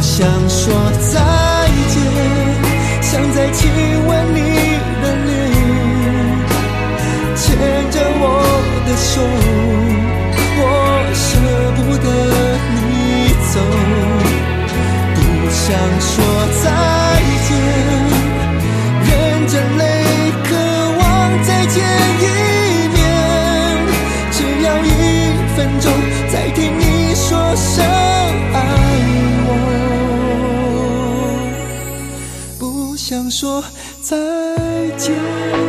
想说再见，想再亲吻你的脸，牵着我的手，我舍不得你走。不想说再见，忍着泪渴望再见一面，只要1分钟再听你说声爱我，不想说再见。